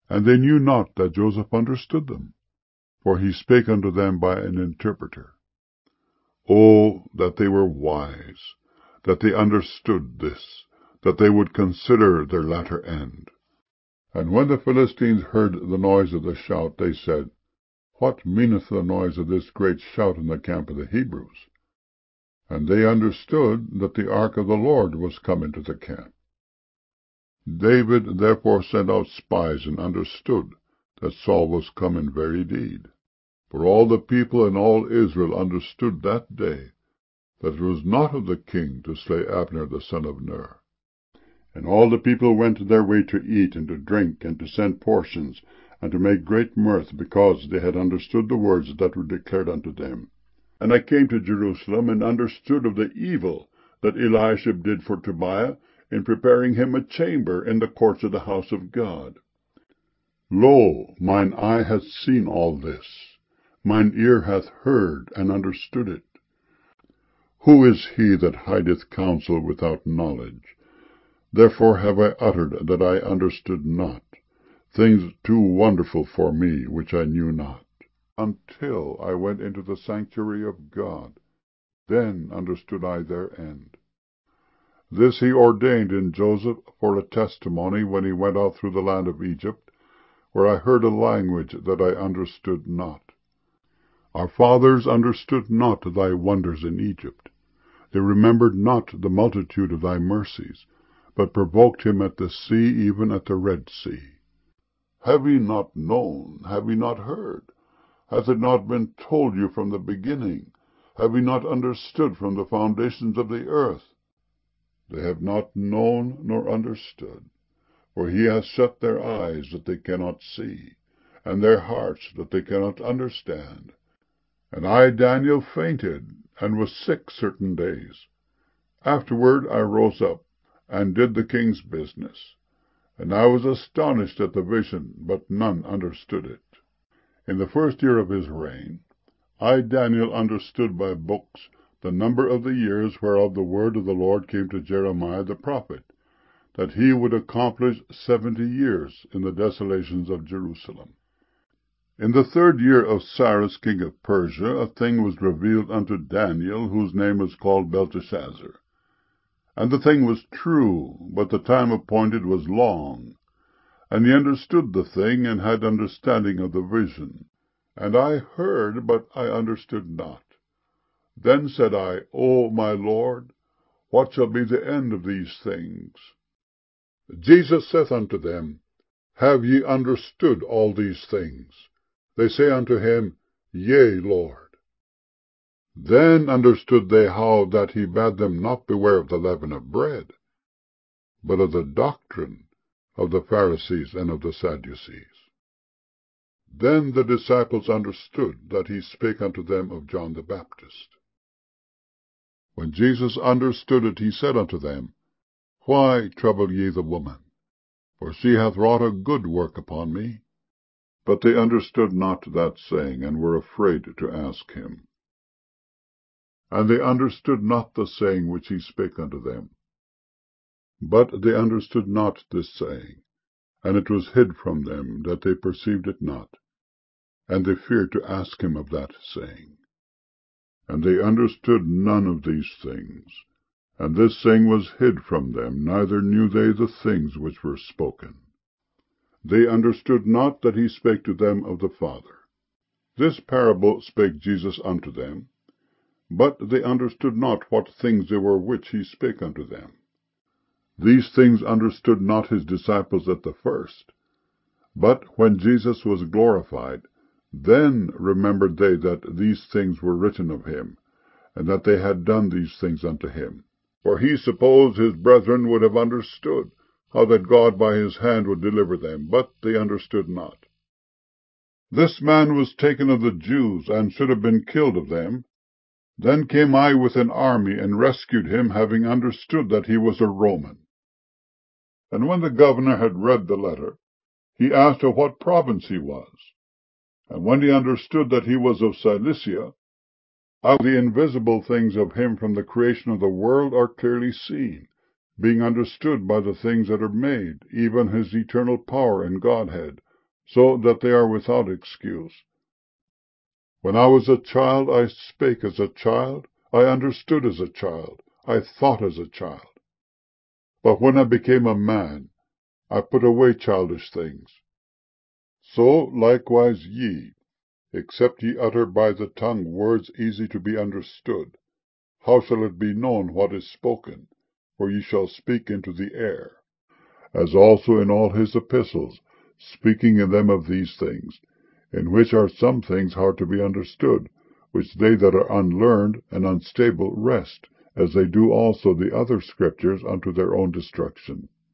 And they knew not that Joseph understood them, for he spake unto them by an interpreter. Oh, that they were wise, that they understood this, that they would consider their latter end. And when the Philistines heard the noise of the shout, they said, What meaneth the noise of this great shout in the camp of the Hebrews? And they understood that the ark of the Lord was come into the camp. David therefore sent out spies, and understood that Saul was come in very deed. For all the people and all Israel understood that day that it was not of the king to slay Abner the son of Ner. And all the people went their way to eat and to drink, and to send portions, and to make great mirth, because they had understood the words that were declared unto them. And I came to Jerusalem, and understood of the evil that Eliashib did for Tobiah, in preparing him a chamber in the courts of the house of God. Lo, mine eye hath seen all this, mine ear hath heard and understood it. Who is he that hideth counsel without knowledge? Therefore have I uttered that I understood not, things too wonderful for me, which I knew not, until I went into the sanctuary of God. Then understood I their end. This he ordained in Joseph for a testimony when he went out through the land of Egypt, where I heard a language that I understood not. Our fathers understood not thy wonders in Egypt. They remembered not the multitude of thy mercies, but provoked him at the sea, even at the Red Sea. Have ye not known? Have ye not heard? Hath it not been told you from the beginning? Have ye not understood from the foundations of the earth? They have not known nor understood, for he hath shut their eyes that they cannot see, and their hearts that they cannot understand. And I, Daniel, fainted, and was sick certain days. Afterward I rose up, and did the king's business. And I was astonished at the vision, but none understood it. In the first year of his reign, I, Daniel, understood by books the number of the years whereof the word of the Lord came to Jeremiah the prophet, that he would accomplish 70 years in the desolations of Jerusalem. In the 3rd year of Cyrus king of Persia, a thing was revealed unto Daniel, whose name was called Belteshazzar. And the thing was true, but the time appointed was long. And he understood the thing, and had understanding of the vision. And I heard, but I understood not. Then said I, O my Lord, what shall be the end of these things? Jesus saith unto them, Have ye understood all these things? They say unto him, Yea, Lord. Then understood they how that he bade them not beware of the leaven of bread, but of the doctrine of the Pharisees and of the Sadducees. Then the disciples understood that he spake unto them of John the Baptist. When Jesus understood it, he said unto them, Why trouble ye the woman? For she hath wrought a good work upon me. But they understood not that saying, and were afraid to ask him. And they understood not the saying which he spake unto them. But they understood not this saying, and it was hid from them, that they perceived it not. And they feared to ask him of that saying. And they understood none of these things. And this saying was hid from them, neither knew they the things which were spoken. They understood not that he spake to them of the Father. This parable spake Jesus unto them, but they understood not what things they were which he spake unto them. These things understood not his disciples at the first. But when Jesus was glorified, then remembered they that these things were written of him, and that they had done these things unto him. For he supposed his brethren would have understood how that God by his hand would deliver them, but they understood not. This man was taken of the Jews, and should have been killed of them. Then came I with an army, and rescued him, having understood that he was a Roman. And when the governor had read the letter, he asked of what province he was. And when he understood that he was of Cilicia, how the invisible things of him from the creation of the world are clearly seen, being understood by the things that are made, even his eternal power and Godhead, so that they are without excuse. When I was a child, I spake as a child, I understood as a child, I thought as a child. But when I became a man, I put away childish things. So likewise ye, except ye utter by the tongue words easy to be understood, how shall it be known what is spoken? For ye shall speak into the air. As also in all his epistles, speaking in them of these things, in which are some things hard to be understood, which they that are unlearned and unstable wrest, as they do also the other scriptures unto their own destruction.